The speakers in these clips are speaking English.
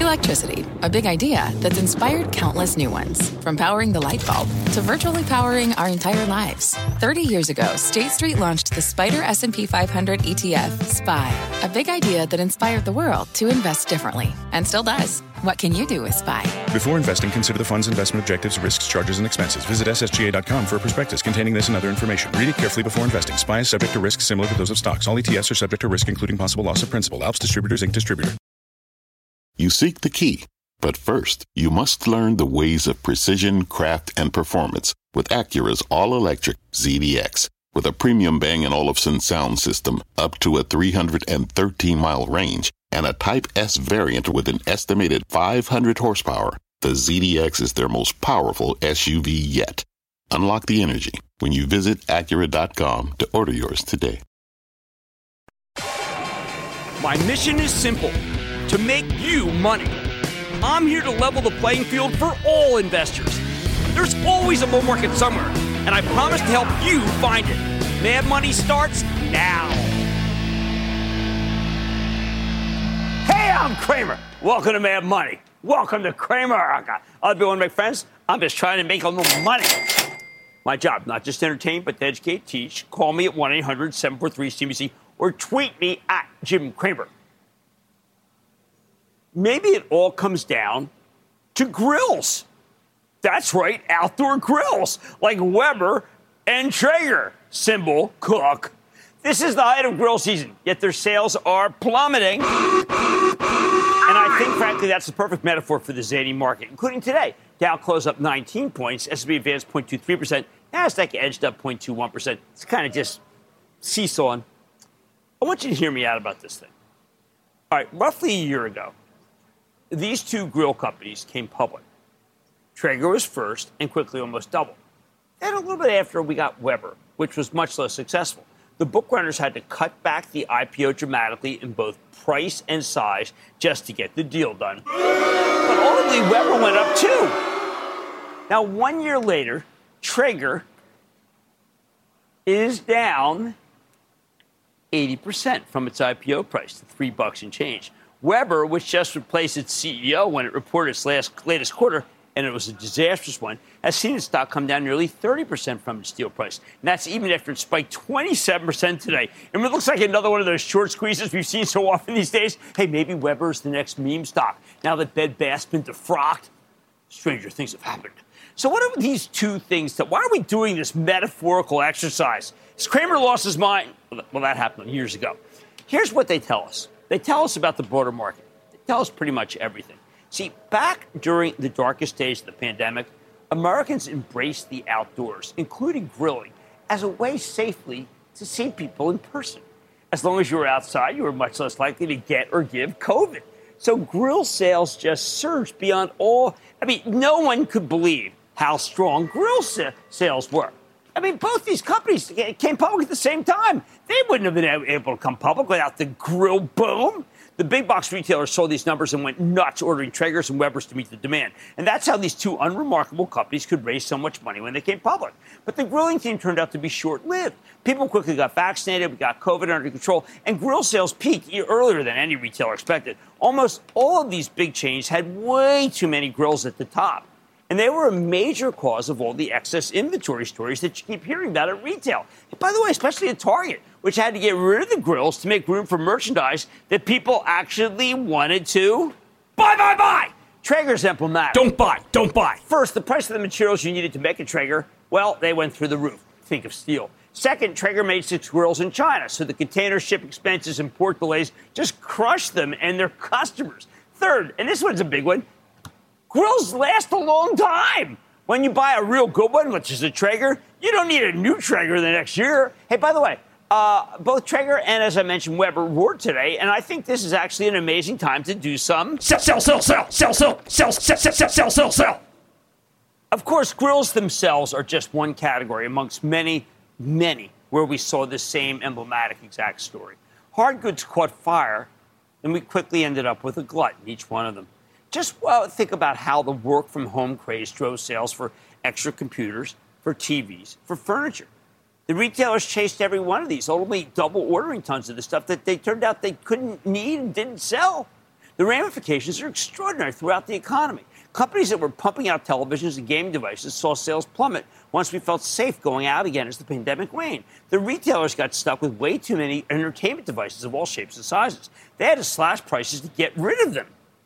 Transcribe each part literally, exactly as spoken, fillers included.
Electricity, a big idea that's inspired countless new ones. From powering the light bulb to virtually powering our entire lives. thirty years ago, State Street launched the Spider S and P five hundred E T F, S P Y, a big idea that inspired the world to invest differently, and still does. What can you do with S P Y? Before investing, consider the fund's investment objectives, risks, charges, and expenses. Visit S S G A dot com for a prospectus containing this and other information. Read it carefully before investing. S P Y is subject to risks similar to those of stocks. All E T Fs are subject to risk, including possible loss of principal. Alps Distributors, Incorporated. Distributor. You seek the key, but first, you must learn the ways of precision, craft, and performance with Acura's all-electric Z D X. With a premium Bang & Olufsen sound system up to a three hundred thirteen mile range and a Type S variant with an estimated five hundred horsepower, the Z D X is their most powerful S U V yet. Unlock the energy when you visit Acura dot com to order yours today. My mission is simple, to make you money. I'm here to level the playing field for all investors. There's always a bull market somewhere, and I promise to help you find it. Mad Money starts now. Hey, I'm Kramer. Welcome to Mad Money. Welcome to Kramer. I'll be one of my friends. I'm just trying to make a little money. My job, not just to entertain, but to educate, teach. Call me at one eight hundred seven four three C B C or tweet me at Jim Kramer. Maybe it all comes down to grills. That's right, outdoor grills like Weber and Traeger, symbol cook. This is the height of grill season, yet their sales are plummeting. And I think, frankly, that's the perfect metaphor for the zany market, including today. Dow closed up nineteen points, S and P advanced zero point two three percent, NASDAQ edged up zero point two one percent. It's kind of just seesawing. I want you to hear me out about this thing. All right, roughly a year ago, these two grill companies came public. Traeger was first and quickly almost doubled. Then a little bit after, we got Weber, which was much less successful. The bookrunners had to cut back the I P O dramatically in both price and size just to get the deal done. But ultimately, Weber went up too. Now, one year later, Traeger is down eighty percent from its I P O price to three bucks and change. Weber, which just replaced its C E O when it reported its last, latest quarter, and it was a disastrous one, has seen its stock come down nearly thirty percent from its deal price. And that's even after it spiked twenty-seven percent today. And it looks like another one of those short squeezes we've seen so often these days. Hey, maybe Weber's the next meme stock. Now that Bed Bath's been defrocked, stranger things have happened. So what are these two things? That, why are we doing this metaphorical exercise? Has Kramer lost his mind? Well, that happened years ago. Here's what they tell us. They tell us about the broader market. They tell us pretty much everything. See, back during the darkest days of the pandemic, Americans embraced the outdoors, including grilling, as a way safely to see people in person. As long as you were outside, you were much less likely to get or give COVID. So grill sales just surged beyond all. I mean, no one could believe how strong grill sa- sales were. I mean, both these companies came public at the same time. They wouldn't have been able to come public without the grill boom. The big box retailers saw these numbers and went nuts ordering Traegers and Webers to meet the demand. And that's how these two unremarkable companies could raise so much money when they came public. But the grilling theme turned out to be short-lived. People quickly got vaccinated, we got COVID under control, and grill sales peaked earlier than any retailer expected. Almost all of these big chains had way too many grills at the top. And they were a major cause of all the excess inventory stories that you keep hearing about at retail. And by the way, especially at Target, which had to get rid of the grills to make room for merchandise that people actually wanted to buy, buy, buy. Traeger's emblematic. Don't buy, don't buy. First, the price of the materials you needed to make a Traeger, well, they went through the roof. Think of steel. Second, Traeger made six grills in China, so the container ship expenses and port delays just crushed them and their customers. Third, and this one's a big one, grills last a long time. When you buy a real good one, which is a Traeger, you don't need a new Traeger the next year. Hey, by the way, uh, both Traeger and, as I mentioned, Weber roared today, and I think this is actually an amazing time to do some sell, sell, sell, sell, sell, sell, sell, sell, sell, sell, sell, sell, sell. Of course, grills themselves are just one category amongst many, many where we saw this same emblematic exact story. Hard goods caught fire, and we quickly ended up with a glut in each one of them. Just well, think about how the work-from-home craze drove sales for extra computers, for T Vs, for furniture. The retailers chased every one of these, ultimately double ordering tons of the stuff that they turned out they couldn't need and didn't sell. The ramifications are extraordinary throughout the economy. Companies that were pumping out televisions and gaming devices saw sales plummet once we felt safe going out again as the pandemic waned. The retailers got stuck with way too many entertainment devices of all shapes and sizes. They had to slash prices to get rid of them,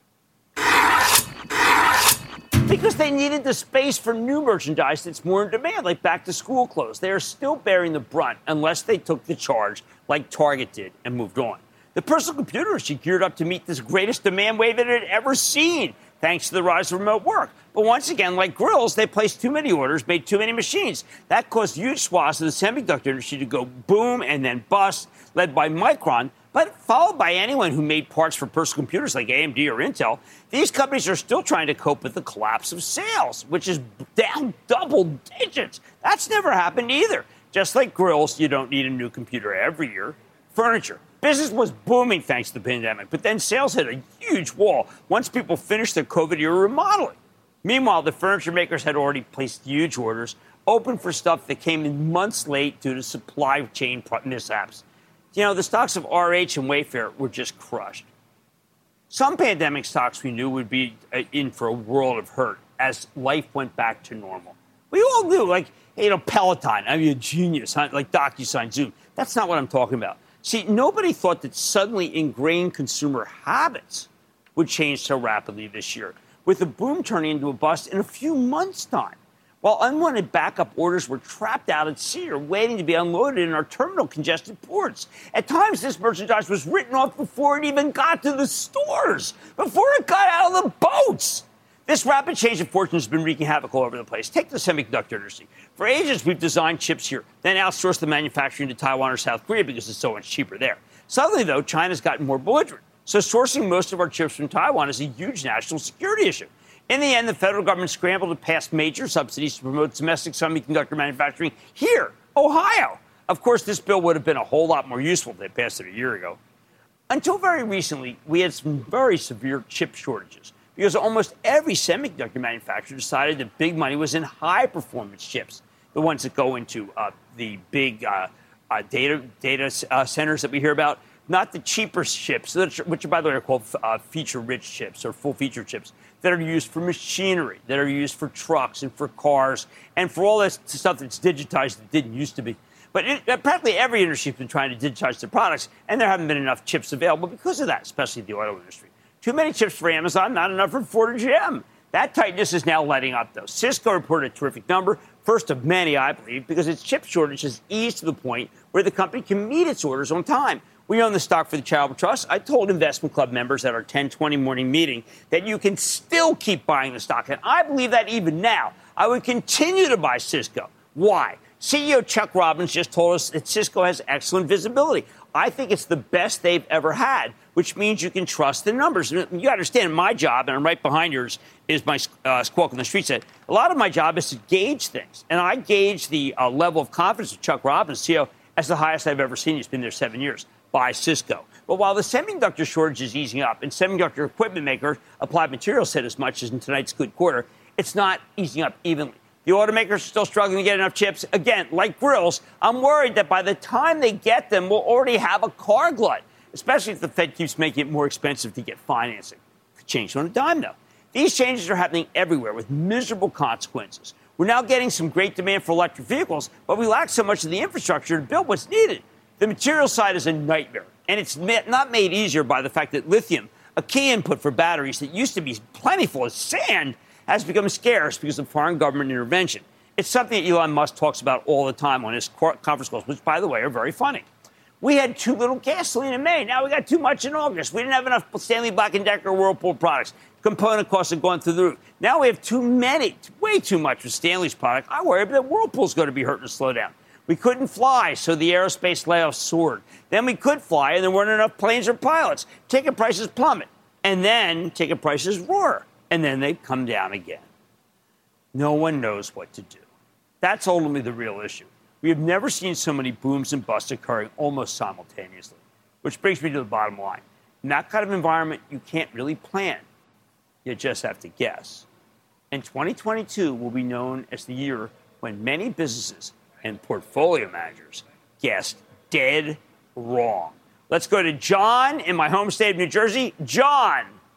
because they needed the space for new merchandise that's more in demand, like back-to-school clothes. They are still bearing the brunt unless they took the charge like Target did and moved on. The personal computer industry geared up to meet this greatest demand wave it had ever seen, thanks to the rise of remote work. But once again, like grills, they placed too many orders, made too many machines. That caused huge swaths of the semiconductor industry to go boom and then bust, led by Micron, but followed by anyone who made parts for personal computers like A M D or Intel. These companies are still trying to cope with the collapse of sales, which is down double digits. That's never happened either. Just like grills, you don't need a new computer every year. Furniture. Business was booming thanks to the pandemic, but then sales hit a huge wall once people finished their COVID-era remodeling. Meanwhile, the furniture makers had already placed huge orders, open for stuff that came in months late due to supply chain mishaps. You know, the stocks of R H and Wayfair were just crushed. Some pandemic stocks we knew would be in for a world of hurt as life went back to normal. We all knew, like, you know, Peloton, I mean, a genius, huh? Like DocuSign, Zoom. That's not what I'm talking about. See, nobody thought that suddenly ingrained consumer habits would change so rapidly this year, with the boom turning into a bust in a few months' time. While unwanted backup orders were trapped out at sea or waiting to be unloaded in our terminal congested ports. At times, this merchandise was written off before it even got to the stores, before it got out of the boats. This rapid change of fortune has been wreaking havoc all over the place. Take the semiconductor industry. For ages, we've designed chips here, then outsourced the manufacturing to Taiwan or South Korea because it's so much cheaper there. Suddenly, though, China's gotten more belligerent. So sourcing most of our chips from Taiwan is a huge national security issue. In the end, the federal government scrambled to pass major subsidies to promote domestic semiconductor manufacturing here, Ohio. Of course, this bill would have been a whole lot more useful if they passed it a year ago. Until very recently, we had some very severe chip shortages, because almost every semiconductor manufacturer decided that big money was in high-performance chips, the ones that go into uh, the big uh, uh, data data uh, centers that we hear about, not the cheaper chips, which, by the way, are called uh, feature-rich chips or full-feature chips, that are used for machinery, that are used for trucks and for cars, and for all this stuff that's digitized that didn't used to be. But it, practically every industry has been trying to digitize their products, and there haven't been enough chips available because of that, especially the auto industry. Too many chips for Amazon, not enough for Ford and G M. That tightness is now letting up, though. Cisco reported a terrific number, first of many, I believe, because its chip shortage has eased to the point where the company can meet its orders on time. We own the stock for the Charitable Trust. I told Investment Club members at our ten twenty morning meeting that you can still keep buying the stock, and I believe that even now. I would continue to buy Cisco. Why? C E O Chuck Robbins just told us that Cisco has excellent visibility. I think it's the best they've ever had, which means you can trust the numbers. You understand my job, and I'm right behind yours, is my uh, squawk on the street set. A lot of my job is to gauge things, and I gauge the uh, level of confidence of Chuck Robbins, C E O, as the highest I've ever seen. He's been there seven years. By Cisco. But while the semiconductor shortage is easing up, and semiconductor equipment maker Applied Materials said as much as in tonight's good quarter, it's not easing up evenly. The automakers are still struggling to get enough chips. Again, like grills, I'm worried that by the time they get them, we'll already have a car glut, especially if the Fed keeps making it more expensive to get financing. Could change on a dime, though. These changes are happening everywhere with miserable consequences. We're now getting some great demand for electric vehicles, but we lack so much of the infrastructure to build what's needed. The material side is a nightmare, and it's not made easier by the fact that lithium, a key input for batteries that used to be plentiful as sand, has become scarce because of foreign government intervention. It's something that Elon Musk talks about all the time on his conference calls, which, by the way, are very funny. We had too little gasoline in May. Now we got too much in August. We didn't have enough Stanley Black and Decker or Whirlpool products. Component costs have gone through the roof. Now we have too many, way too much of Stanley's product. I worry that Whirlpool's going to be hurt and slow down. We couldn't fly, so the aerospace layoffs soared. Then we could fly, and there weren't enough planes or pilots. Ticket prices plummet. And then ticket prices roar. And then they come down again. No one knows what to do. That's ultimately the real issue. We have never seen so many booms and busts occurring almost simultaneously. Which brings me to the bottom line. In that kind of environment, you can't really plan. You just have to guess. And twenty twenty-two will be known as the year when many businesses and portfolio managers guessed dead wrong. Let's go to John in my home state of New Jersey. John.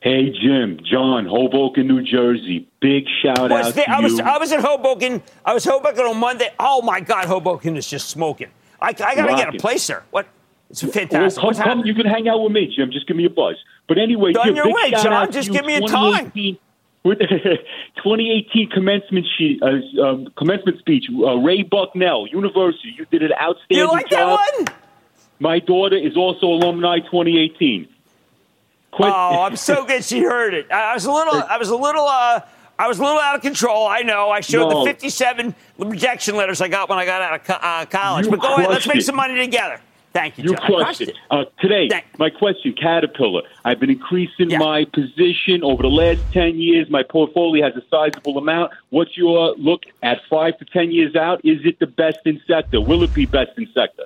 Hey, Jim, John, Hoboken, New Jersey. Big shout was out there, to I was, you. I was in Hoboken. I was Hoboken on Monday. Oh, my God, Hoboken is just smoking. I, I got to get a place there. What? It's fantastic. Well, come, come, you can hang out with me, Jim. Just give me a buzz. But anyway, Done Jim, your big way, shout John. out Just to give you, me a time. With twenty eighteen commencement sheet, uh, um, commencement speech, uh, Ray Bucknell, University. You did an outstanding You like job. that one? My daughter is also alumni twenty eighteen. Quit. Oh, I'm so good she heard it. I was a little, I was a little, uh, I was a little out of control. I know. I showed no. the fifty-seven rejection letters I got when I got out of co- uh, college. You but go ahead, let's make it. some money together. Thank you, You John. crushed it. it. Uh, today, Thank- my question, Caterpillar. I've been increasing yeah. my position over the last ten years. My portfolio has a sizable amount. What's your look at five to ten years out? Is it the best in sector? Will it be best in sector?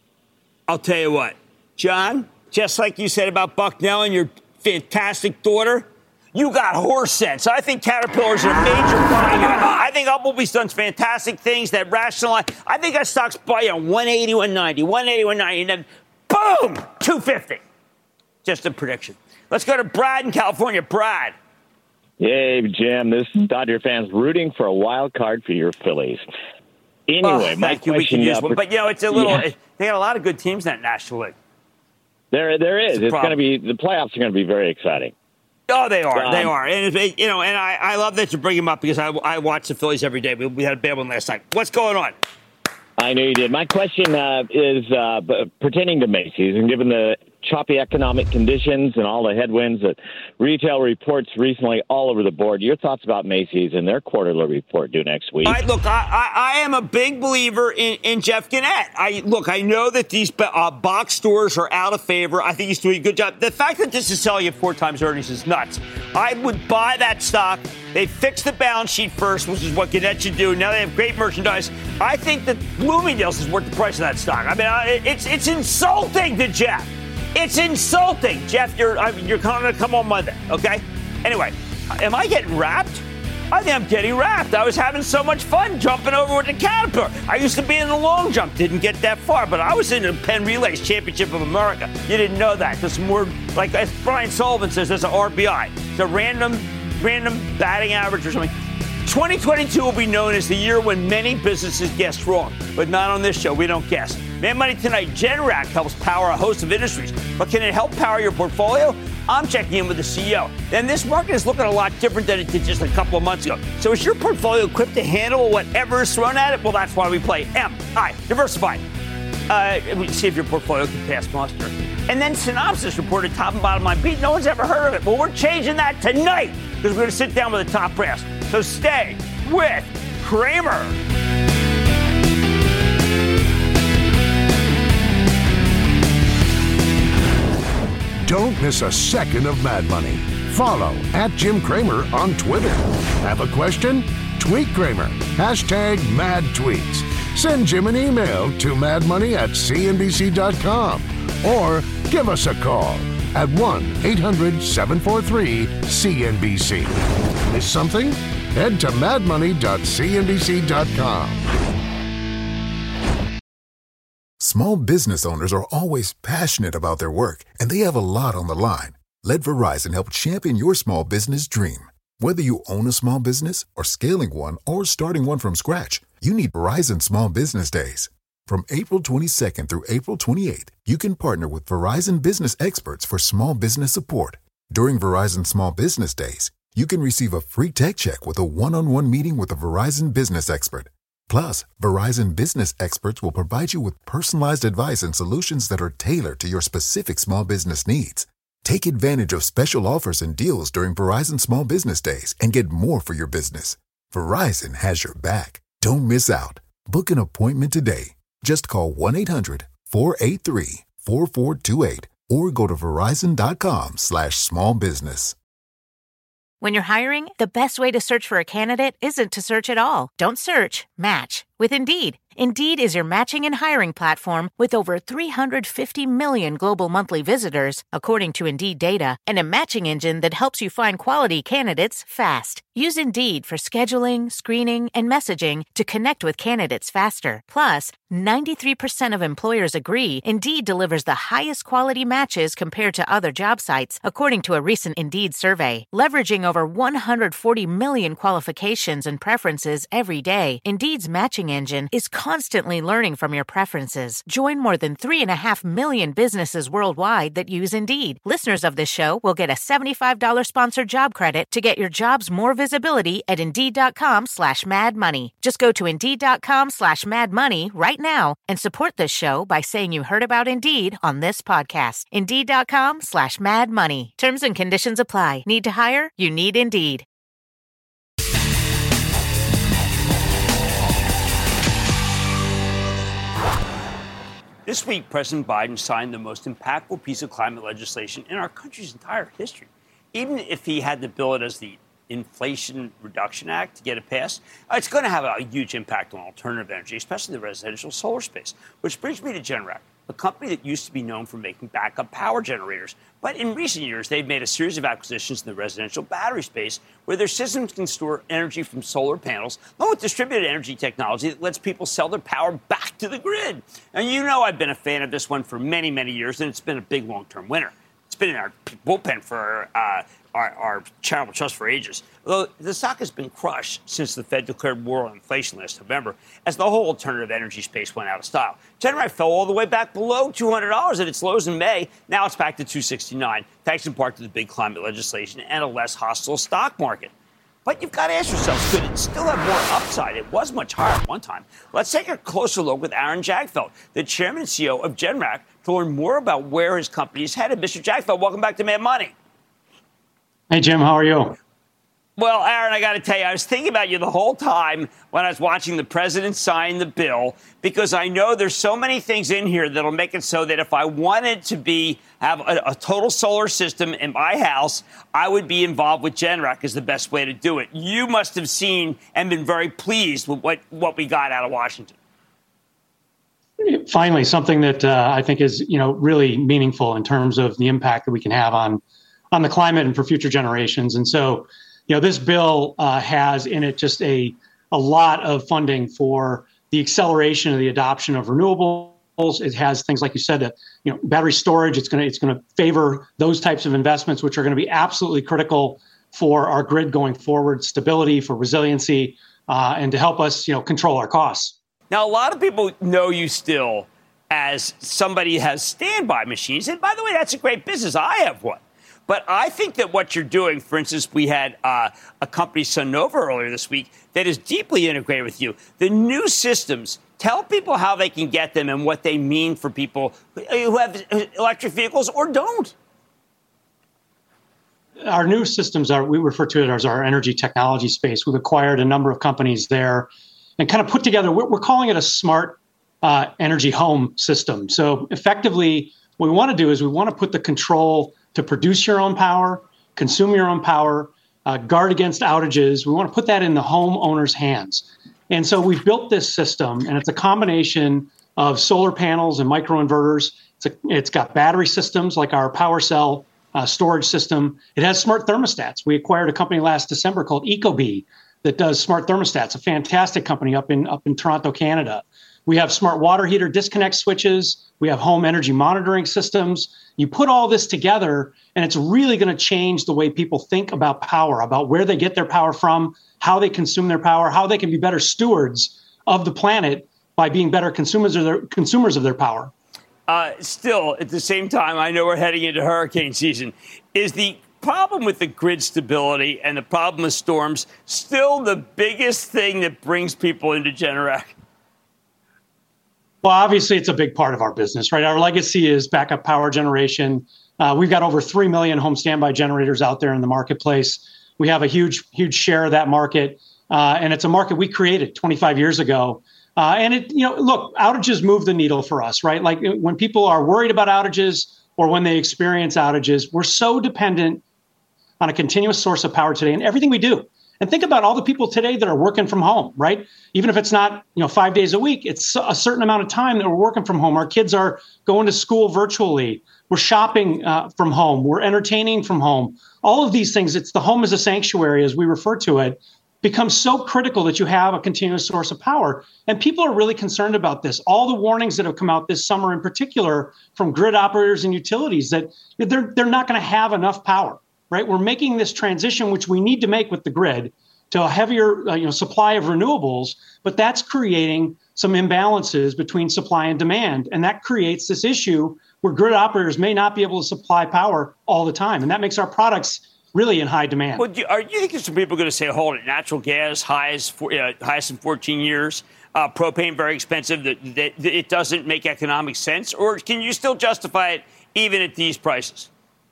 I'll tell you what, John, just like you said about Bucknell and your fantastic daughter, you got horse sense. I think Caterpillar's a major buy. I think Applebee's done fantastic things that rationalize. I think that stock's buying on one eighty, one ninety, one eighty, one ninety, and then boom, two fifty. Just a prediction. Let's go to Brad in California. Brad. Hey, Jim. This is Dodger fans rooting for a wild card for your Phillies. Anyway, oh, my thank you. We can use one. But, you know, it's a little yeah. – they got a lot of good teams in that National League. There, There is. It's, it's going to be – the playoffs are going to be very exciting. Oh, they are. Um, they are. And, you know, and I, I love that you bring them up because I, I watch the Phillies every day. We, we had a bad one last night. What's going on? I know you did. My question uh, is uh, pertaining to Macy's, and given the choppy economic conditions and all the headwinds that retail reports recently all over the board, your thoughts about Macy's and their quarterly report due next week? All right, look, I, I, I am a big believer in, in Jeff Gennett. I Look, I know that these uh, box stores are out of favor. I think he's doing a good job. The fact that this is selling at four times earnings is nuts. I would buy that stock. They fixed the balance sheet first, which is what Gannett should do. Now they have great merchandise. I think that Bloomingdale's is worth the price of that stock. I mean, it's it's insulting to Jeff. It's insulting. Jeff, you're I mean, you're going to come on Monday, okay? Anyway, am I getting wrapped? I think I'm getting wrapped. I was having so much fun jumping over with the Caterpillar. I used to be in the long jump. Didn't get that far, but I was in the Penn Relays Championship of America. You didn't know that. There's more, like as Brian Sullivan says, there's an R B I. It's a random, random batting average or something. twenty twenty-two will be known as the year when many businesses guessed wrong, but not on this show. We don't guess. Mad Money tonight, Generac helps power a host of industries, but can it help power your portfolio? I'm checking in with the C E O. And this market is looking a lot different than it did just a couple of months ago. So is your portfolio equipped to handle whatever is thrown at it? Well, that's why we play M I, Diversified. Uh, we see if your portfolio can pass muster. And then Synopsys reported top and bottom line beat. No one's ever heard of it. Well, we're changing that tonight because we're going to sit down with the top brass. So stay with Cramer. Don't miss a second of Mad Money. Follow at Jim Cramer on Twitter. Have a question? Tweet Cramer. Hashtag Mad Tweets. Send Jim an email to madmoney at c n b c dot com or give us a call at one eight hundred seven four three C N B C. Miss something? Head to mad money dot c n b c dot com. Small business owners are always passionate about their work, and they have a lot on the line. Let Verizon help champion your small business dream. Whether you own a small business or scaling one or starting one from scratch, you need Verizon Small Business Days. From April twenty-second through April twenty-eighth, you can partner with Verizon business experts for small business support. During Verizon Small Business Days, you can receive a free tech check with a one-on-one meeting with a Verizon business expert. Plus, Verizon business experts will provide you with personalized advice and solutions that are tailored to your specific small business needs. Take advantage of special offers and deals during Verizon Small Business Days and get more for your business. Verizon has your back. Don't miss out. Book an appointment today. Just call one eight hundred four eight three four four two eight or go to verizon.com slash small business. When you're hiring, the best way to search for a candidate isn't to search at all. Don't search, match with Indeed. Indeed is your matching and hiring platform with over three hundred fifty million global monthly visitors, according to Indeed data, and a matching engine that helps you find quality candidates fast. Use Indeed for scheduling, screening, and messaging to connect with candidates faster. Plus, ninety-three percent of employers agree Indeed delivers the highest quality matches compared to other job sites, according to a recent Indeed survey. Leveraging over one hundred forty million qualifications and preferences every day, Indeed's matching engine is constantly learning from your preferences. Join more than three and a half million businesses worldwide that use Indeed. Listeners of this show will get a seventy-five dollars sponsored job credit to get your jobs more visibility at Indeed.com slash Mad Money. Just go to Indeed.com slash Mad Money right now and support this show by saying you heard about Indeed on this podcast. Indeed.com slash Mad Money. Terms and conditions apply. Need to hire? You need Indeed. This week, President Biden signed the most impactful piece of climate legislation in our country's entire history. Even if he had to bill it as the Inflation Reduction Act to get it passed, it's going to have a huge impact on alternative energy, especially the residential solar space. Which brings me to Generac, a company that used to be known for making backup power generators. But in recent years, they've made a series of acquisitions in the residential battery space where their systems can store energy from solar panels, along with distributed energy technology that lets people sell their power back to the grid. And you know I've been a fan of this one for many, many years, and it's been a big long-term winner. It's been in our bullpen for uh, our, our charitable trust for ages. Although the stock has been crushed since the Fed declared war on inflation last November, as the whole alternative energy space went out of style. Generac fell all the way back below two hundred dollars at its lows in May. Now it's back to two sixty-nine, thanks in part to the big climate legislation and a less hostile stock market. But you've got to ask yourself, could it still have more upside? It was much higher at one time. Let's take a closer look with Aaron Jagdfeld, the chairman and C E O of Generac, to learn more about where his company is headed. Mister Jagdfeld, welcome back to Mad Money. Hey, Jim, how are you? Well, Aaron, I got to tell you, I was thinking about you the whole time when I was watching the president sign the bill, because I know there's so many things in here that'll make it so that if I wanted to be have a, a total solar system in my house, I would be involved with Generac as the best way to do it. You must have seen and been very pleased with what, what we got out of Washington. Finally, something that uh, I think is, you know, really meaningful in terms of the impact that we can have on on the climate and for future generations. And so, you know, this bill uh, has in it just a a lot of funding for the acceleration of the adoption of renewables. It has things like you said, that, you know, battery storage. It's going to it's going to favor those types of investments, which are going to be absolutely critical for our grid going forward, stability, for resiliency, uh, and to help us, you know, control our costs. Now, a lot of people know you still as somebody who has standby machines. And by the way, that's a great business. I have one. But I think that what you're doing, for instance, we had uh, a company, Sunnova, earlier this week that is deeply integrated with you. The new systems, tell people how they can get them and what they mean for people who have electric vehicles or don't. Our new systems are, we refer to it as our energy technology space. We've acquired a number of companies there and kind of put together, we're, we're calling it a smart uh, energy home system. So effectively, what we want to do is we want to put the control to produce your own power, consume your own power, uh, guard against outages. We want to put that in the homeowner's hands. And so we've built this system, and it's a combination of solar panels and microinverters. It's, a, it's got battery systems like our PowerCell uh, storage system. It has smart thermostats. We acquired a company last December called Ecobee that does smart thermostats, a fantastic company up in up in Toronto, Canada. We have smart water heater disconnect switches. We have home energy monitoring systems. You put all this together, and it's really going to change the way people think about power, about where they get their power from, how they consume their power, how they can be better stewards of the planet by being better consumers of their consumers of their power. Uh, still, at the same time, I know we're heading into hurricane season. Is the problem with the grid stability and the problem with storms still the biggest thing that brings people into Generac? Well, obviously, it's a big part of our business, right? Our legacy is backup power generation. Uh, we've got over three million home standby generators out there in the marketplace. We have a huge, huge share of that market. Uh, and it's a market we created twenty-five years ago. Uh, and it, you know, look, outages move the needle for us, right? Like when people are worried about outages or when they experience outages, we're so dependent on a continuous source of power today in everything we do. And think about all the people today that are working from home, right? Even if it's not, you know, five days a week, it's a certain amount of time that we're working from home. Our kids are going to school virtually. We're shopping uh, from home. We're entertaining from home. All of these things, it's the home as a sanctuary, as we refer to it, becomes so critical that you have a continuous source of power. And people are really concerned about this. All the warnings that have come out this summer in particular from grid operators and utilities that they're, they're not going to have enough power, right? We're making this transition, which we need to make with the grid, to a heavier uh, you know, supply of renewables, but that's creating some imbalances between supply and demand. And that creates this issue where grid operators may not be able to supply power all the time. And that makes our products really in high demand. Well, do you, are you think some people are going to say, hold it, natural gas, highest, for, uh, highest in fourteen years, uh, propane very expensive, that, that, that it doesn't make economic sense? Or can you still justify it even at these prices?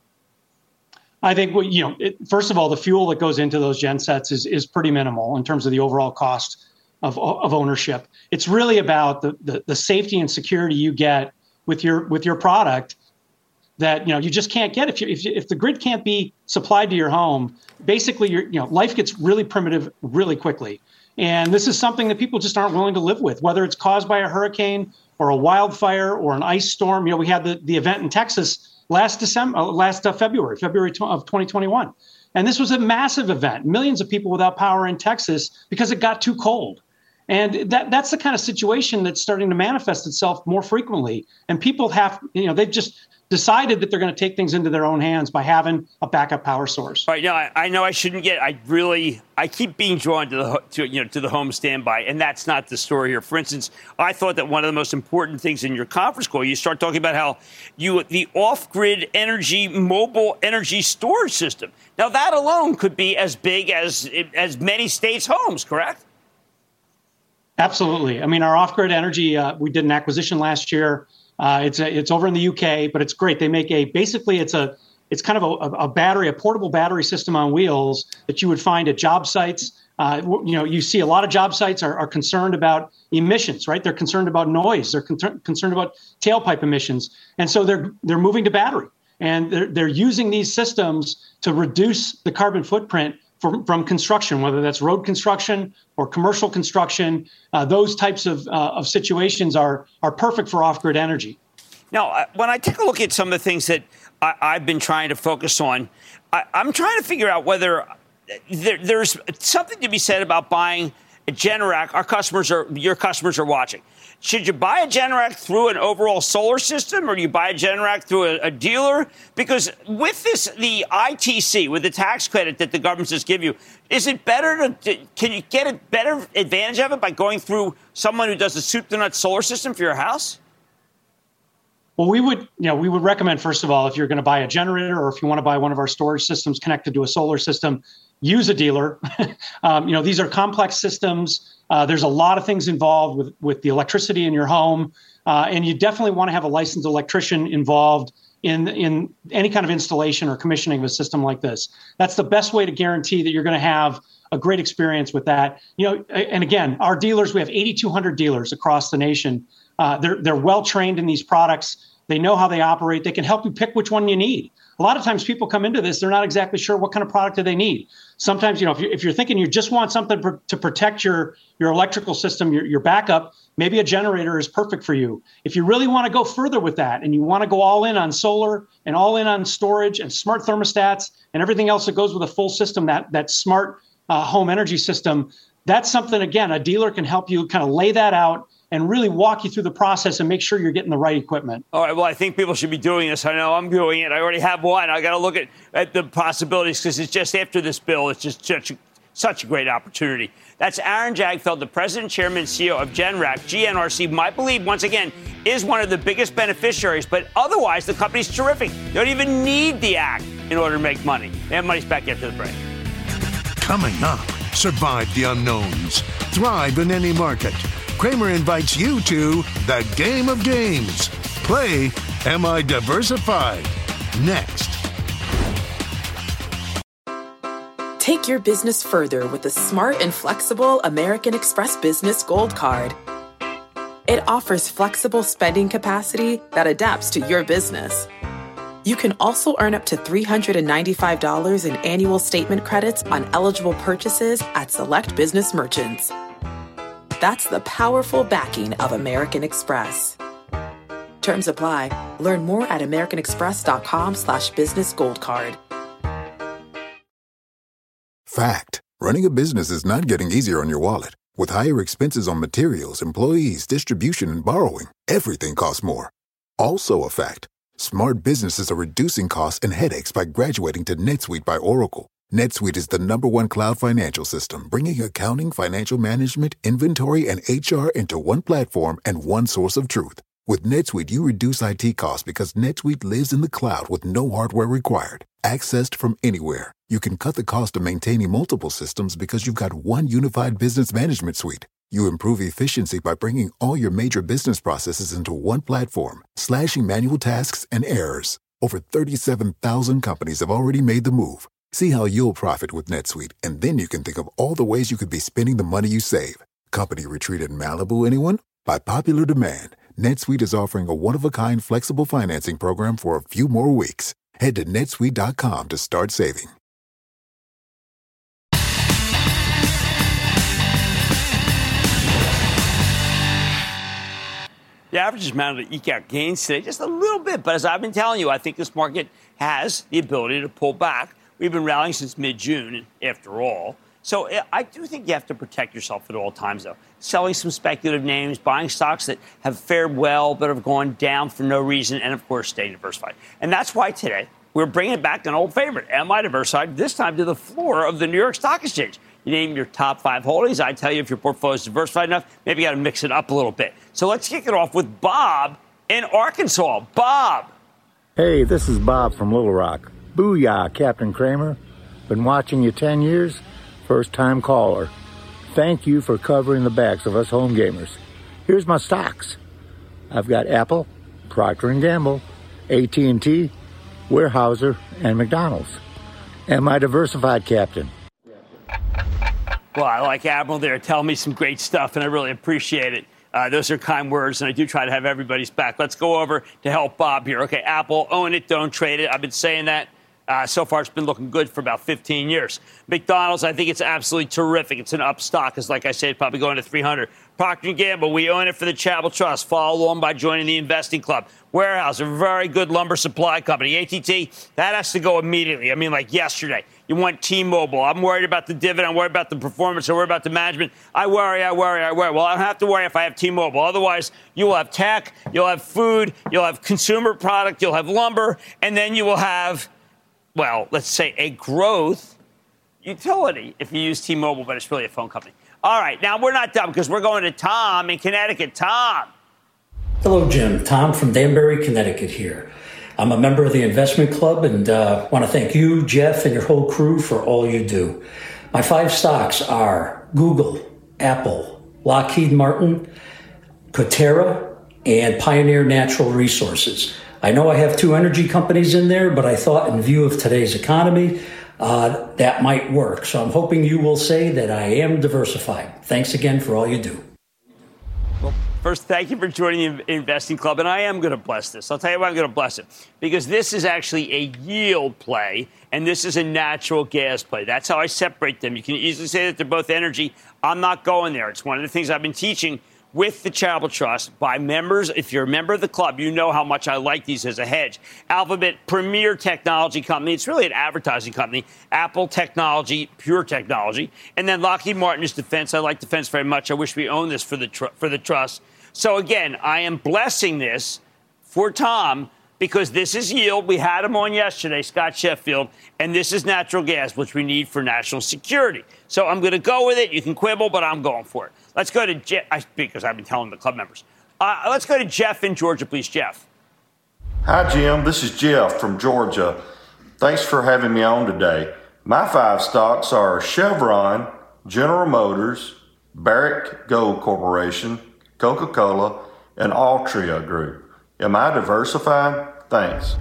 I think, well, you know, it, first of all, the fuel that goes into those gen sets is, is pretty minimal in terms of the overall cost of, of ownership. It's really about the, the, the safety and security you get with your with your product that, you know, you just can't get if you, if, you, if the grid can't be supplied to your home. Basically, your you know life gets really primitive really quickly, and this is something that people just aren't willing to live with, whether it's caused by a hurricane or a wildfire or an ice storm. You know, we had the, the event in Texas last December, last uh, February, February of twenty twenty-one, and this was a massive event. Millions of people without power in Texas because it got too cold. And that that's the kind of situation that's starting to manifest itself more frequently. And people have, you know, they've just decided that they're going to take things into their own hands by having a backup power source. All right. Now, I, I know I shouldn't get, I really, I keep being drawn to the, to, you know, to the home standby, and that's not the story here. For instance, I thought that one of the most important things in your conference call, you start talking about how you, the off-grid energy, mobile energy storage system. Now, that alone could be as big as, as many states' homes, correct? Absolutely. I mean, our off-grid energy, uh, we did an acquisition last year. Uh, it's a, it's over in the U K, but it's great. They make a basically it's a it's kind of a, a battery, a portable battery system on wheels that you would find at job sites. Uh, you know, you see a lot of job sites are, are concerned about emissions, right? They're concerned about noise. They're con- concerned about tailpipe emissions, and so they're they're moving to battery, and they're they're using these systems to reduce the carbon footprint from from construction, whether that's road construction or commercial construction. Uh, those types of uh, of situations are are perfect for off-grid energy. Now, uh, when I take a look at some of the things that I, I've been trying to focus on, I, I'm trying to figure out whether there, there's something to be said about buying a Generac. Our customers are your customers are watching. Should you buy a Generac through an overall solar system, or do you buy a Generac through a, a dealer? Because with this, the I T C, with the tax credit that the government just give you, is it better to, can you get a better advantage of it by going through someone who does a soup to nuts solar system for your house? Well, we would, you know, we would recommend, first of all, if you're going to buy a generator or if you want to buy one of our storage systems connected to a solar system, use a dealer. um, you know, these are complex systems. Uh, there's a lot of things involved with, with the electricity in your home. Uh, and you definitely want to have a licensed electrician involved in, in any kind of installation or commissioning of a system like this. That's the best way to guarantee that you're going to have a great experience with that. You know, and again, our dealers, we have eighty-two hundred dealers across the nation. Uh, they're they're well trained in these products. They know how they operate. They can help you pick which one you need. A lot of times people come into this, they're not exactly sure what kind of product do they need. Sometimes, you know, if you're, if you're thinking you just want something pr- to protect your, your electrical system, your, your backup, maybe a generator is perfect for you. If you really want to go further with that and you want to go all in on solar and all in on storage and smart thermostats and everything else that goes with a full system, that, that smart uh, home energy system, that's something, again, a dealer can help you kind of lay that out and really walk you through the process and make sure you're getting the right equipment. All right. Well, I think people should be doing this. I know I'm doing it. I already have one. I got to look at, at the possibilities because it's just after this bill. It's just such a, such a great opportunity. That's Aaron Jagdfeld, the president, chairman, and C E O of Generac. G N R C, I believe, once again, is one of the biggest beneficiaries. But otherwise, the company's terrific. They don't even need the act in order to make money. And money's back after the break. Coming up, survive the unknowns. Thrive in any market. Cramer invites you to the Game of Games. Play Am I Diversified? Next. Take your business further with the smart and flexible American Express Business Gold Card. It offers flexible spending capacity that adapts to your business. You can also earn up to three hundred ninety-five dollars in annual statement credits on eligible purchases at select business merchants. That's the powerful backing of American Express. Terms apply. Learn more at americanexpress.com slash business gold card. Fact. Running a business is not getting easier on your wallet. With higher expenses on materials, employees, distribution, and borrowing, everything costs more. Also a fact. Smart businesses are reducing costs and headaches by graduating to NetSuite by Oracle. NetSuite is the number one cloud financial system, bringing accounting, financial management, inventory, and H R into one platform and one source of truth. With NetSuite, you reduce I T costs because NetSuite lives in the cloud with no hardware required, accessed from anywhere. You can cut the cost of maintaining multiple systems because you've got one unified business management suite. You improve efficiency by bringing all your major business processes into one platform, slashing manual tasks and errors. Over thirty-seven thousand companies have already made the move. See how you'll profit with NetSuite, and then you can think of all the ways you could be spending the money you save. Company retreat in Malibu, anyone? By popular demand, NetSuite is offering a one-of-a-kind flexible financing program for a few more weeks. Head to netsuite dot com to start saving. The average is mounted to eke out gains today just a little bit, but as I've been telling you, I think this market has the ability to pull back. We've been rallying since mid-June, after all. So I do think you have to protect yourself at all times, though. Selling some speculative names, buying stocks that have fared well but have gone down for no reason, and, of course, staying diversified. And that's why today we're bringing back an old favorite, M I Diversified, this time to the floor of the New York Stock Exchange. You name your top five holdings. I tell you if your portfolio is diversified enough, maybe you got to mix it up a little bit. So let's kick it off with Bob in Arkansas. Bob. Hey, this is Bob from Little Rock. Booyah, Captain Kramer. Been watching you ten years. First time caller. Thank you for covering the backs of us home gamers. Here's my stocks. I've got Apple, Procter and Gamble, A T and T, Weyerhaeuser, and McDonald's. Am I diversified, Captain? Well, I like Admiral there telling me some great stuff, and I really appreciate it. Uh, those are kind words, and I do try to have everybody's back. Let's go over to help Bob here. Okay, Apple, own it, don't trade it. I've been saying that. Uh, so far, it's been looking good for about fifteen years. McDonald's, I think it's absolutely terrific. It's an up stock. It's like I said, probably going to three hundred. Procter and Gamble, we own it for the Charitable Trust. Follow along by joining the investing club. Weyerhaeuser, a very good lumber supply company. A T T, that has to go immediately. I mean, like yesterday. You want T-Mobile. I'm worried about the dividend. I'm worried about the performance. I'm worried about the management. I worry, I worry, I worry. Well, I don't have to worry if I have T-Mobile. Otherwise, you will have tech, you'll have food, you'll have consumer product, you'll have lumber, and then you will have, well, let's say a growth utility if you use T-Mobile, but it's really a phone company. All right, now we're not done because we're going to Tom in Connecticut. Tom. Hello, Jim. Tom from Danbury, Connecticut here. I'm a member of the investment club and uh, want to thank you, Jeff, and your whole crew for all you do. My five stocks are Google, Apple, Lockheed Martin, Coterra, and Pioneer Natural Resources. I know I have two energy companies in there, but I thought in view of today's economy, uh, that might work. So I'm hoping you will say that I am diversified. Thanks again for all you do. Well, first, thank you for joining the Investing Club, and I am going to bless this. I'll tell you why I'm going to bless it. Because this is actually a yield play, and this is a natural gas play. That's how I separate them. You can easily say that they're both energy. I'm not going there. It's one of the things I've been teaching with the Charitable Trust by members. If you're a member of the club, you know how much I like these as a hedge. Alphabet, premier technology company. It's really an advertising company. Apple technology, pure technology. And then Lockheed Martin is defense. I like defense very much. I wish we owned this for the tr- for the trust. So, again, I am blessing this for Tom because this is yield. We had him on yesterday, Scott Sheffield, and this is natural gas, which we need for national security. So I'm going to go with it. You can quibble, but I'm going for it. Let's go to Jeff, because I've been telling the club members. Uh, let's go to Jeff in Georgia, please. Jeff. Hi, Jim. This is Jeff from Georgia. Thanks for having me on today. My five stocks are Chevron, General Motors, Barrick Gold Corporation, Coca-Cola, and Altria Group. Am I diversified? Thanks.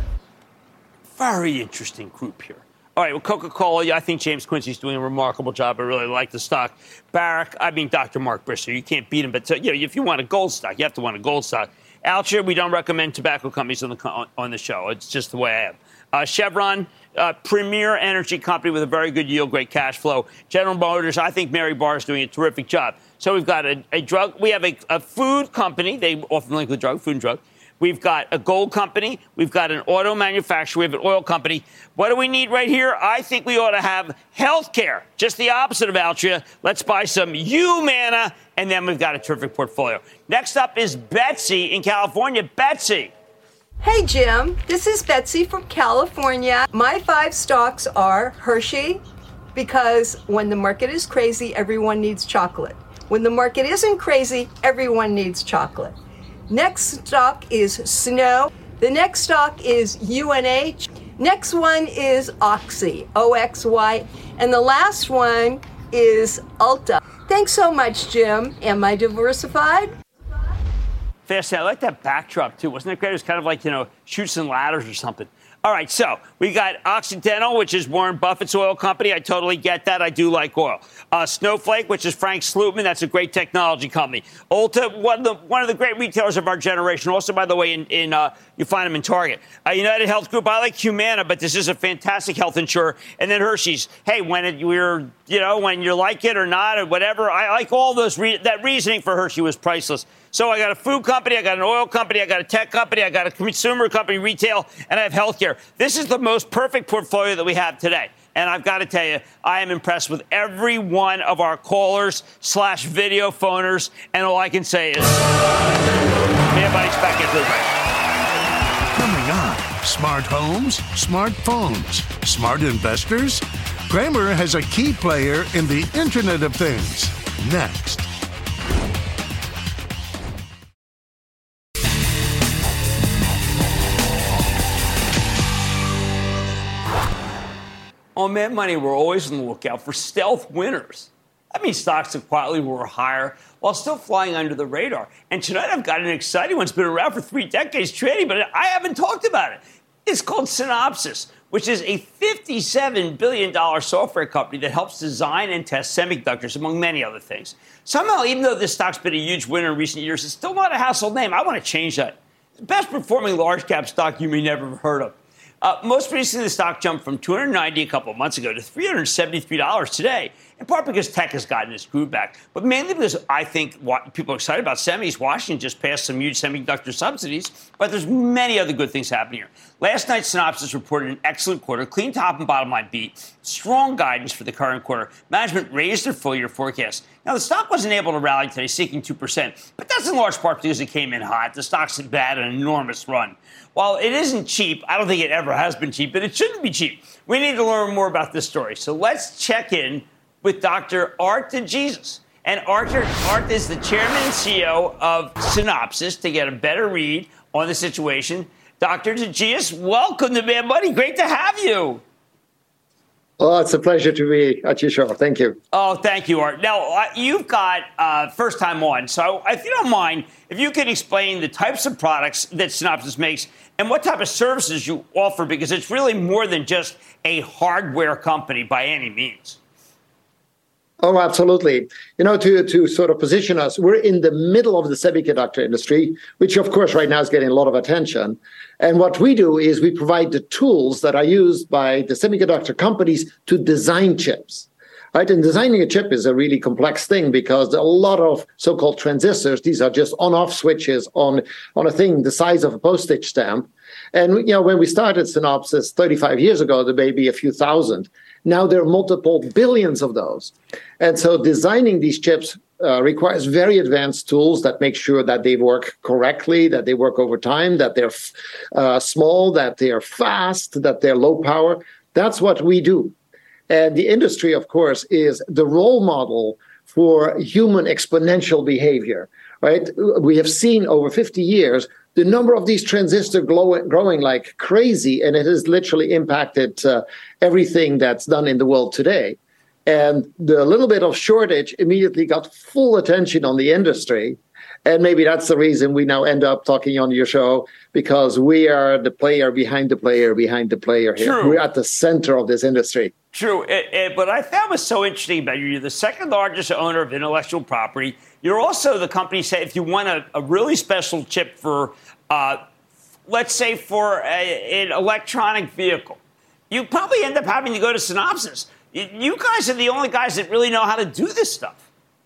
Very interesting group here. All right, well, Coca-Cola, I think James Quincy's doing a remarkable job. I really like the stock. Barrick, I mean, Doctor Mark Bristow, you can't beat him. But, you know, if you want a gold stock, you have to want a gold stock. Altria, we don't recommend tobacco companies on the on, on the show. It's just the way I am. Uh, Chevron, uh, premier energy company with a very good yield, great cash flow. General Motors, I think Mary Barr is doing a terrific job. So we've got a, a drug. We have a, a food company. They often link with drug, food and drug. We've got a gold company. We've got an auto manufacturer. We have an oil company. What do we need right here? I think we ought to have health care. Just the opposite of Altria. Let's buy some Humana, and then we've got a terrific portfolio. Next up is Betsy in California. Betsy. Hey, Jim. This is Betsy from California. My five stocks are Hershey, because when the market is crazy, everyone needs chocolate. When the market isn't crazy, everyone needs chocolate. Next stock is Snow. The next stock is U N H. Next one is Oxy, O X Y. And the last one is Ulta. Thanks so much, Jim. Am I diversified? Fascinating. I like that backdrop, too. Wasn't it great? It was kind of like, you know, Chutes and Ladders or something. All right, so we got Occidental, which is Warren Buffett's oil company. I totally get that. I do like oil. Uh, Snowflake, which is Frank Slootman. That's a great technology company. Ulta, one of the, one of the great retailers of our generation. Also, by the way, in, in uh, you find them in Target. Uh, United Health Group, I like Humana, but this is a fantastic health insurer. And then Hershey's. Hey, when it, you're, you know, when you like it or not or whatever, I like all those. Re- that reasoning for Hershey was priceless. So I got a food company, I got an oil company, I got a tech company, I got a consumer company, retail, and I have healthcare. This is the most perfect portfolio that we have today. And I've got to tell you, I am impressed with every one of our callers slash video phoners. And all I can say is, man, buddy, back into the break. Coming on, smart homes, smartphones, smart investors. Cramer has a key player in the Internet of Things. Next. On Mad Money, we're always on the lookout for stealth winners. That means stocks that quietly were higher while still flying under the radar. And tonight I've got an exciting one. It's been around for three decades trading, but I haven't talked about it. It's called Synopsys, which is a fifty-seven billion dollars software company that helps design and test semiconductors, among many other things. Somehow, even though this stock's been a huge winner in recent years, it's still not a household name. I want to change that. The best performing large cap stock you may never have heard of. Uh, most recently, the stock jumped from two hundred ninety dollars a couple of months ago to three hundred seventy-three dollars today, in part because tech has gotten its groove back, but mainly because I think what people are excited about semis. Washington just passed some huge semiconductor subsidies, but there's many other good things happening here. Last night, Synopsys reported an excellent quarter, clean top and bottom line beat, strong guidance for the current quarter. Management raised their full-year forecast. Now, the stock wasn't able to rally today, seeking two percent, but that's in large part because it came in hot. The stock's had an enormous run. While it isn't cheap, I don't think it ever has been cheap, but it shouldn't be cheap. We need to learn more about this story. So let's check in with Doctor Art DeJesus. And Art, Art is the chairman and C E O of Synopsys to get a better read on the situation. Doctor DeJesus, welcome to Mad Money. Great to have you. Oh, it's a pleasure to be at your show. Thank you. Oh, thank you, Art. Now, uh, you've got uh, first time on. So if you don't mind, if you could explain the types of products that Synopsys makes and what type of services you offer, because it's really more than just a hardware company by any means. Oh, absolutely. You know, to, to sort of position us, we're in the middle of the semiconductor industry, which, of course, right now is getting a lot of attention. And what we do is we provide the tools that are used by the semiconductor companies to design chips. Right? And designing a chip is a really complex thing because a lot of so-called transistors, these are just on-off switches on, on a thing the size of a postage stamp. And, you know, when we started Synopsys thirty-five years ago, there may be a few thousand. Now there are multiple billions of those. And so designing these chips uh, requires very advanced tools that make sure that they work correctly, that they work over time, that they're uh, small, that they're fast, that they're low power. That's what we do. And the industry, of course, is the role model for human exponential behavior, right? We have seen over fifty years the number of these transistors glow- growing like crazy, and it has literally impacted uh, everything that's done in the world today. And the little bit of shortage immediately got full attention on the industry. And maybe that's the reason we now end up talking on your show, because we are the player behind the player behind the player here. True. We're at the center of this industry. True. It, it, but I found was so interesting about you. You're the second largest owner of intellectual property. You're also the company, say, if you want a, a really special chip for, uh, let's say, for a, an electronic vehicle, you probably end up having to go to Synopsys. You, you guys are the only guys that really know how to do this stuff.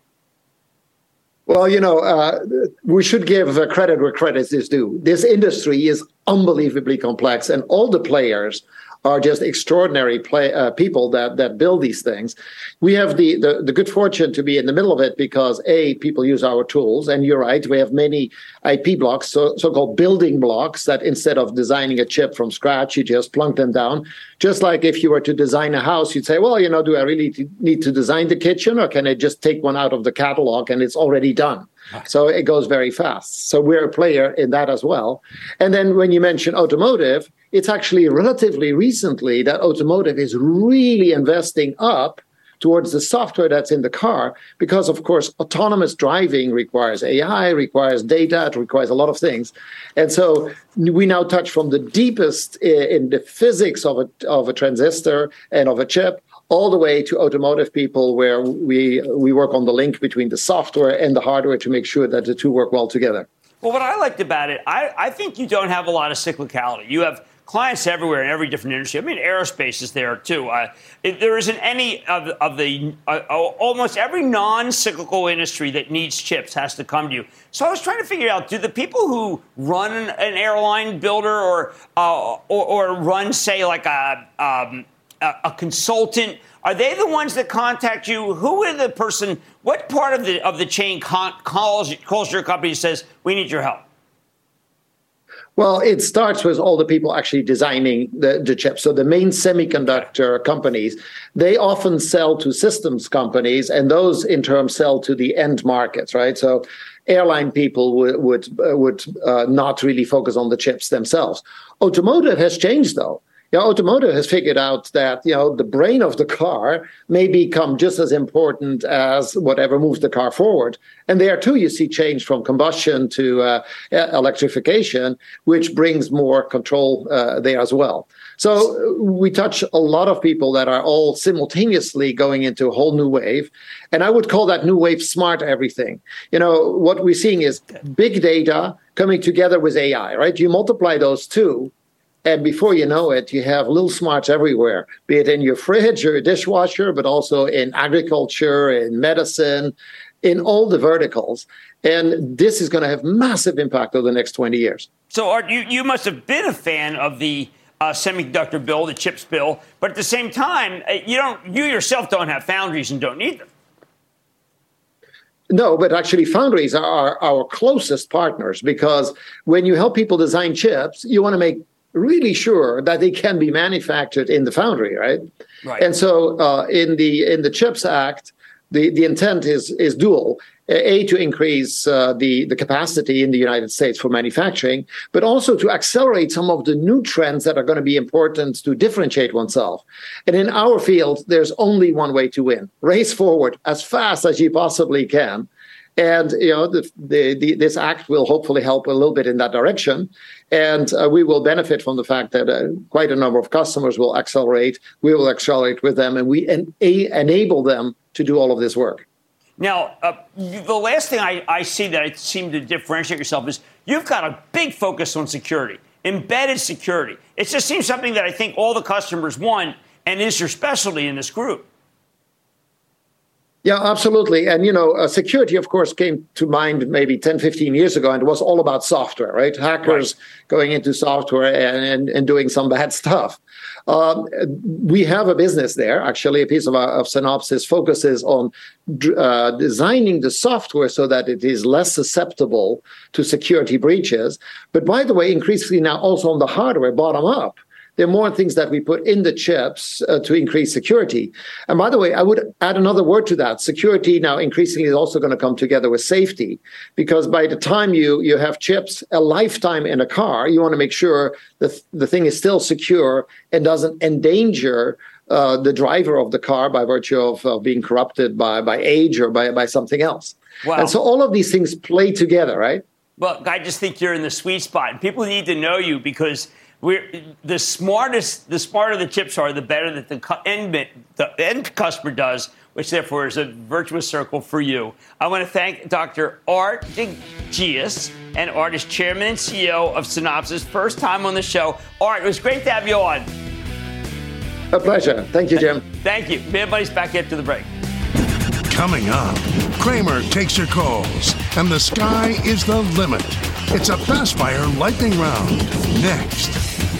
Well, you know, uh, we should give uh, credit where credit is due. This industry is unbelievably complex, and all the players are just extraordinary play, uh, people that that build these things. We have the, the the good fortune to be in the middle of it because, A, people use our tools. And you're right, we have many I P blocks, so, so-called building blocks, that instead of designing a chip from scratch, you just plunk them down. Just like if you were to design a house, you'd say, well, you know, do I really t- need to design the kitchen, or can I just take one out of the catalog and it's already done? So it goes very fast. So we're a player in that as well. And then when you mention automotive, it's actually relatively recently that automotive is really investing up towards the software that's in the car, because, of course, autonomous driving requires A I, requires data, it requires a lot of things. And so we now touch from the deepest in the physics of a, of a transistor and of a chip, all the way to automotive people, where we we work on the link between the software and the hardware to make sure that the two work well together. Well, what I liked about it, I, I think you don't have a lot of cyclicality. You have clients everywhere in every different industry. I mean, aerospace is there, too. Uh, it, there isn't any of, of the uh, almost every non-cyclical industry that needs chips has to come to you. So I was trying to figure out, do the people who run an airline builder or uh, or, or run, say, like a um, A, a consultant, are they the ones that contact you? Who are the person? What part of the of the chain con- calls calls your company and says, we need your help? Well, it starts with all the people actually designing the, the chips. So the main semiconductor companies, they often sell to systems companies, and those in turn sell to the end markets, right? So airline people would would, uh, would uh, not really focus on the chips themselves. Automotive has changed, though. Yeah, automotive has figured out that, you know, the brain of the car may become just as important as whatever moves the car forward. And there, too, you see change from combustion to uh, electrification, which brings more control uh, there as well. So we touch a lot of people that are all simultaneously going into a whole new wave. And I would call that new wave smart everything. You know, what we're seeing is big data coming together with A I, right? You multiply those two, and before you know it, you have little smarts everywhere, be it in your fridge or your dishwasher, but also in agriculture, in medicine, in all the verticals. And this is going to have massive impact over the next twenty years. So Art, you, you must have been a fan of the uh, semiconductor bill, the CHIPS bill, but at the same time, you don't, you yourself don't have foundries and don't need them. No, but actually foundries are our closest partners, because when you help people design chips, you want to make really sure that they can be manufactured in the foundry, right? Right. And so uh, in the in the CHIPS Act, the, the intent is is dual. A, to increase uh, the, the capacity in the United States for manufacturing, but also to accelerate some of the new trends that are going to be important to differentiate oneself. And in our field, there's only one way to win. Race forward as fast as you possibly can. And, you know, the, the, the, this act will hopefully help a little bit in that direction. And uh, we will benefit from the fact that uh, quite a number of customers will accelerate. We will accelerate with them, and we en- a- enable them to do all of this work. Now, uh, the last thing I, I see that I seem to differentiate yourself is you've got a big focus on security, embedded security. It just seems something that I think all the customers want and is your specialty in this group. Yeah, absolutely. And, you know, uh, security, of course, came to mind maybe ten, fifteen years ago, and it was all about software, right? Hackers right. going into software and, and, and doing some bad stuff. Um, we have a business there. Actually, a piece of, our, of Synopsys focuses on uh, designing the software so that it is less susceptible to security breaches. But by the way, increasingly now also on the hardware, bottom up. There are more things that we put in the chips uh, to increase security. And by the way, I would add another word to that. Security now increasingly is also going to come together with safety, because by the time you, you have chips a lifetime in a car, you want to make sure that the thing is still secure and doesn't endanger uh, the driver of the car by virtue of uh, being corrupted by, by age or by, by something else. Wow. And so all of these things play together, right? Well, I just think you're in the sweet spot. And people need to know you because we're the smartest, the smarter the chips are, the better that the end, the end customer does, which therefore is a virtuous circle for you. I want to thank Doctor Art Gies, and Art is chairman and C E O of Synopsys. First time on the show. Art, it was great to have you on. A pleasure. Thank you, Jim. Thank you. Mad Money's back after the break. Coming up, Kramer takes your calls, and the sky is the limit. It's a fast fire lightning round. Next.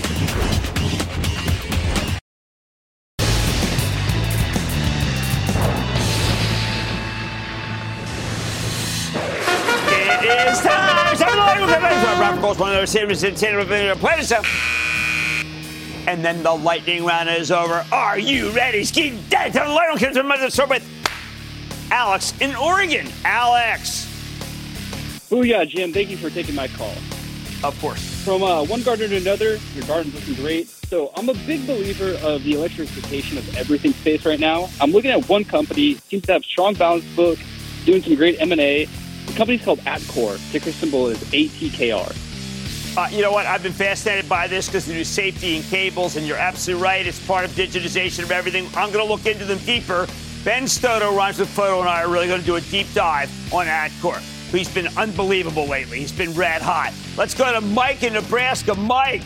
It is time. And then the lightning round is over. Are you ready? Ski dead. Tell the light on kids. Start with Alex in Oregon. Alex. Booyah, Jim. Thank you for taking my call. Of course. From uh, one gardener to another, your garden's looking great. So I'm a big believer of the electrification of everything space right now. I'm looking at one company, seems to have strong balance book, doing some great M and A. The company's called Atcor. Ticker symbol is A T K R. Uh, you know what? I've been fascinated by this because they do safety and cables, and you're absolutely right. It's part of digitization of everything. I'm going to look into them deeper. Ben Stoto, Rhymes with Photo, and I are really going to do a deep dive on Atcor. He's been unbelievable lately. He's been red hot. Let's go to Mike in Nebraska. Mike.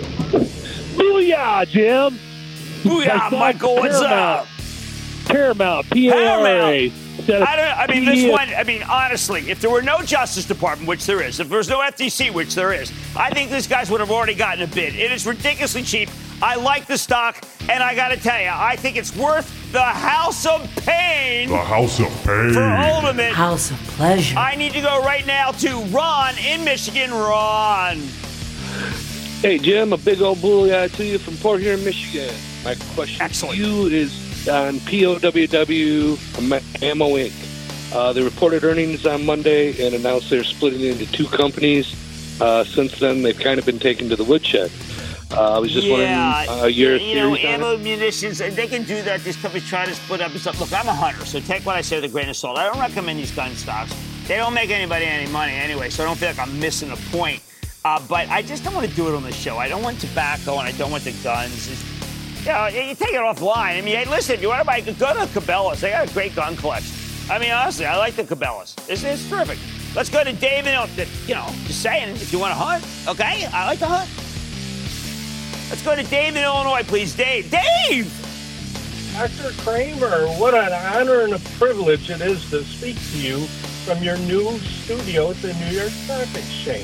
Booyah, Jim. Booyah, Michael. What's up? Paramount. P A R A. I don't. I mean, this one. I mean, honestly, if there were no Justice Department, which there is, if there was no F T C, which there is, I think these guys would have already gotten a bid. It is ridiculously cheap. I like the stock, and I got to tell you, I think it's worth the House of Pain. The House of Pain. For Ultimate. House of Pleasure. I need to go right now to Ron in Michigan. Ron. Hey, Jim, a big old booyah to you from Port Huron, Michigan. My question Excellent. to you is on P O W W Ammo Incorporated. Uh, they reported earnings on Monday and announced they're splitting into two companies. Uh, since then, they've kind of been taken to the woodshed. Uh, I was just yeah, wondering uh, your you know, theories on ammo, it? munitions, they can do that. These companies try to split up and stuff. Look, I'm a hunter, so take what I say with a grain of salt. I don't recommend these gun stocks. They don't make anybody any money anyway, so I don't feel like I'm missing a point. Uh, but I just don't want to do it on the show. I don't want tobacco and I don't want the guns. It's, you know, you take it offline. I mean, hey, listen, if you want to buy, go to Cabela's. They got a great gun collection. I mean, honestly, I like the Cabela's. It's, it's terrific. Let's go to Dave in, you know, just saying, if you want to hunt, okay? I like to hunt. Let's go to Dave in Illinois, please. Dave. Dave! Doctor Kramer, what an honor and a privilege it is to speak to you from your new studio at the New York Stock Exchange.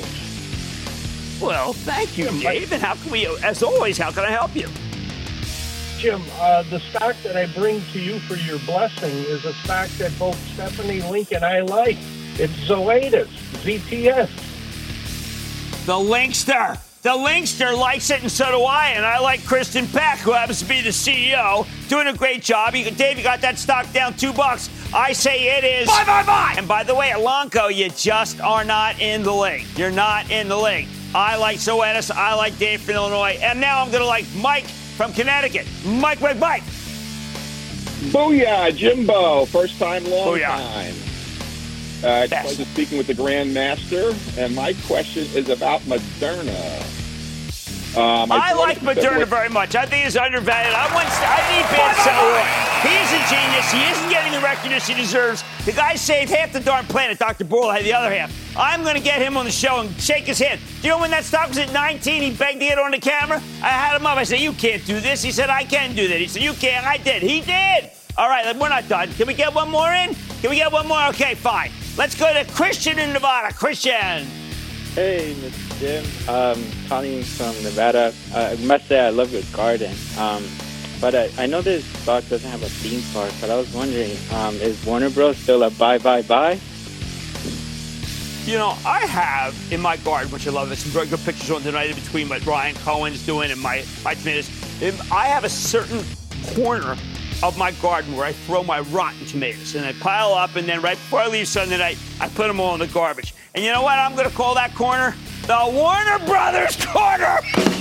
Well, thank you, Dave. And how can we, as always, how can I help you? Jim, uh, the stock that I bring to you for your blessing is a stock that both Stephanie Link and I like. It's Zoetis, Z T S. The Linkster. The Linkster likes it, and so do I. And I like Kristen Peck, who happens to be the C E O, doing a great job. You, Dave, you got that stock down two bucks. I say it is. Buy, buy, buy! And by the way, at Elanco, you just are not in the league. You're not in the league. I like Zoetis. I like Dave from Illinois. And now I'm going to like Mike from Connecticut. Mike, Mike, Mike. Booyah, Jimbo. First time, long Booyah. time. Uh, it's a pleasure speaking with the Grand Master. And my question is about Moderna. Um, I, I like Moderna with- very much. I think he's undervalued. I want. I need Ben Stilroy. He is a genius. He isn't getting the recognition he deserves. The guy saved half the darn planet. Doctor Boral had the other half. I'm going to get him on the show and shake his hand. Do you know when that stock was at nineteen, he begged to get on the camera? I had him up. I said, you can't do this. He said, I can do that. He said, you can't. I did. He did. All right, we're not done. Can we get one more in? Can we get one more? Okay, fine. Let's go to Christian in Nevada. Christian. Hey, Mister Jim. Um, calling from Nevada. Uh, I must say I love your garden. Um, but I, I know this stock doesn't have a theme park, but I was wondering, um, is Warner Bros. Still a buy, buy, buy? You know, I have in my garden, which I love, there's some very good pictures on tonight in between what Ryan Cohen's doing and my, my tomatoes. I have a certain corner of my garden where I throw my rotten tomatoes and I pile up, and then right before I leave Sunday night, I put them all in the garbage. And you know what? I'm going to call that corner the Warner Brothers Corner.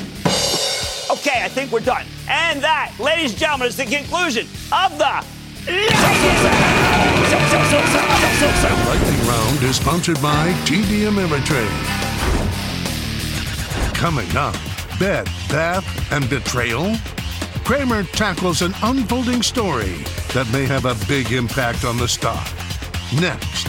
Okay, I think we're done. And that, ladies and gentlemen, is the conclusion of the The lightning round is sponsored by T D Ameritrade. Coming up, Bed, Bath, and Betrayal? Cramer tackles an unfolding story that may have a big impact on the stock. Next.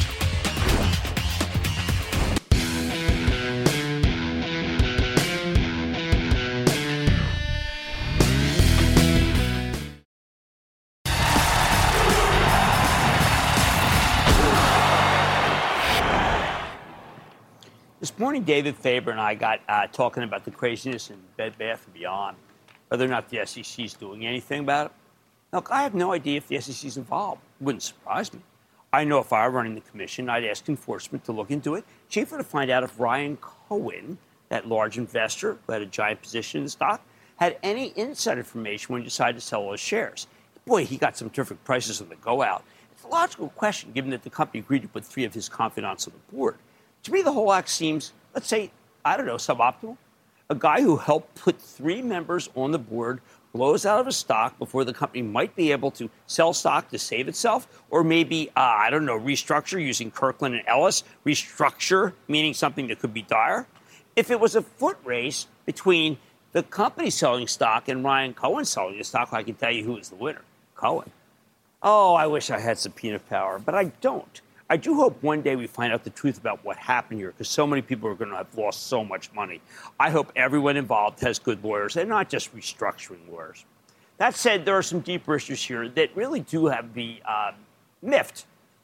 This morning, David Faber and I got uh, talking about the craziness in Bed Bath and Beyond, whether or not the S E C is doing anything about it. Look, I have no idea if the S E C is involved. It wouldn't surprise me. I know if I were running the commission, I'd ask enforcement to look into it, chiefly to find out if Ryan Cohen, that large investor who had a giant position in the stock, had any inside information when he decided to sell all his shares. Boy, he got some terrific prices on the go-out. It's a logical question, given that the company agreed to put three of his confidants on the board. To me, the whole act seems, let's say, I don't know, suboptimal. A guy who helped put three members on the board blows out of a stock before the company might be able to sell stock to save itself, or maybe, uh, I don't know, restructure using Kirkland and Ellis. Restructure, meaning something that could be dire. If it was a foot race between the company selling stock and Ryan Cohen selling the stock, I can tell you who is the winner. Cohen. Oh, I wish I had subpoena power, but I don't. I do hope one day we find out the truth about what happened here, because so many people are going to have lost so much money. I hope everyone involved has good lawyers and not just restructuring lawyers. That said, there are some deeper issues here that really do have to be uh, miffed.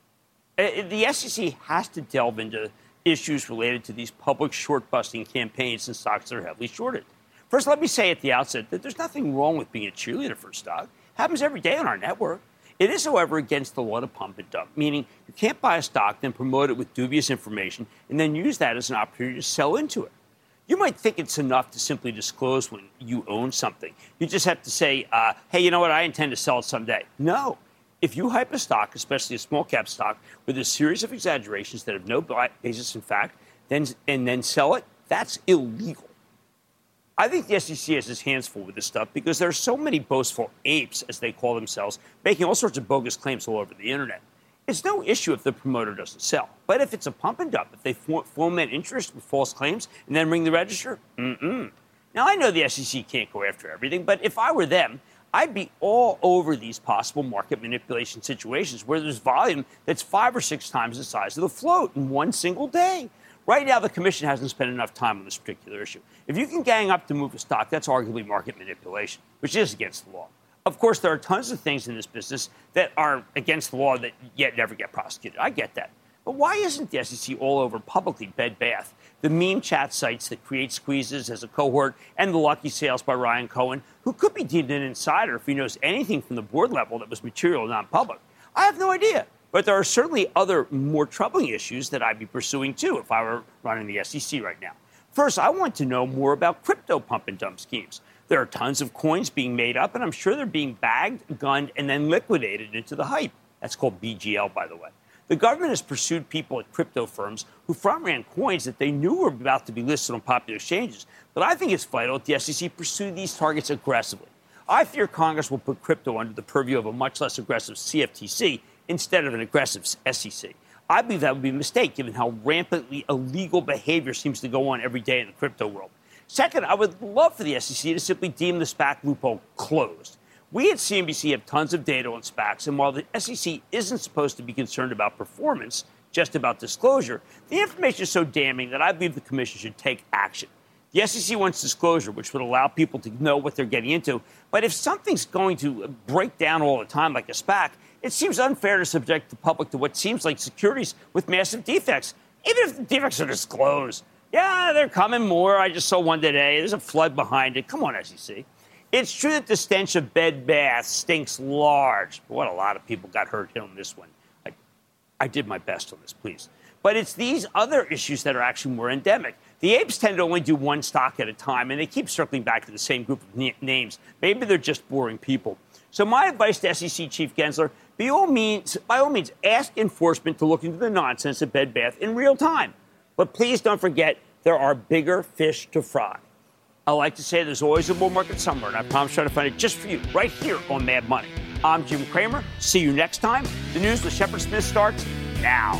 Uh, the S E C has to delve into issues related to these public short-busting campaigns and stocks that are heavily shorted. First, let me say at the outset that there's nothing wrong with being a cheerleader for a stock. It happens every day on our network. It is, however, against the law to pump and dump, meaning you can't buy a stock, then promote it with dubious information, and then use that as an opportunity to sell into it. You might think it's enough to simply disclose when you own something. You just have to say, uh, hey, you know what, I intend to sell it someday. No. If you hype a stock, especially a small-cap stock, with a series of exaggerations that have no basis in fact, then, and then sell it, that's illegal. I think the S E C has its hands full with this stuff because there are so many boastful apes, as they call themselves, making all sorts of bogus claims all over the internet. It's no issue if the promoter doesn't sell. But if it's a pump and dump, if they foment interest with false claims and then ring the register, mm-mm. Now, I know the S E C can't go after everything, but if I were them, I'd be all over these possible market manipulation situations where there's volume that's five or six times the size of the float in one single day. Right now, the commission hasn't spent enough time on this particular issue. If you can gang up to move a stock, that's arguably market manipulation, which is against the law. Of course, there are tons of things in this business that are against the law that yet never get prosecuted. I get that. But why isn't the S E C all over publicly Bed Bath, the meme chat sites that create squeezes as a cohort, and the lucky sales by Ryan Cohen, who could be deemed an insider if he knows anything from the board level that was material non-public? I have no idea. But there are certainly other more troubling issues that I'd be pursuing, too, if I were running the S E C right now. First, I want to know more about crypto pump-and-dump schemes. There are tons of coins being made up, and I'm sure they're being bagged, gunned, and then liquidated into the hype. That's called B G L, by the way. The government has pursued people at crypto firms who front-ran coins that they knew were about to be listed on popular exchanges. But I think it's vital that the S E C pursue these targets aggressively. I fear Congress will put crypto under the purview of a much less aggressive C F T C instead of an aggressive S E C. I believe that would be a mistake, given how rampantly illegal behavior seems to go on every day in the crypto world. Second, I would love for the S E C to simply deem the SPAC loophole closed. We at C N B C have tons of data on SPACs, and while the S E C isn't supposed to be concerned about performance, just about disclosure, the information is so damning that I believe the commission should take action. The S E C wants disclosure, which would allow people to know what they're getting into. But if something's going to break down all the time like a SPAC, it seems unfair to subject the public to what seems like securities with massive defects, even if the defects are disclosed. Yeah, they're coming more. I just saw one today. There's a flood behind it. Come on, S E C. It's true that the stench of Bed Bath stinks large. But what a lot of people got hurt on this one. I, I did my best on this, please. But it's these other issues that are actually more endemic. The apes tend to only do one stock at a time, and they keep circling back to the same group of na- names. Maybe they're just boring people. So my advice to S E C Chief Gensler, by all means, by all means, ask enforcement to look into the nonsense of Bed Bath in real time. But please don't forget, there are bigger fish to fry. I like to say there's always a bull market somewhere, and I promise to try to find it just for you right here on Mad Money. I'm Jim Cramer. See you next time. The news with Shepard Smith starts now.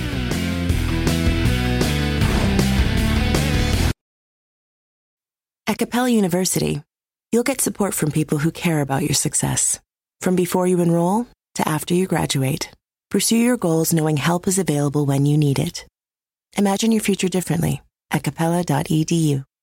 At Capella University, you'll get support from people who care about your success. From before you enroll to after you graduate, pursue your goals knowing help is available when you need it. Imagine your future differently at capella dot e d u.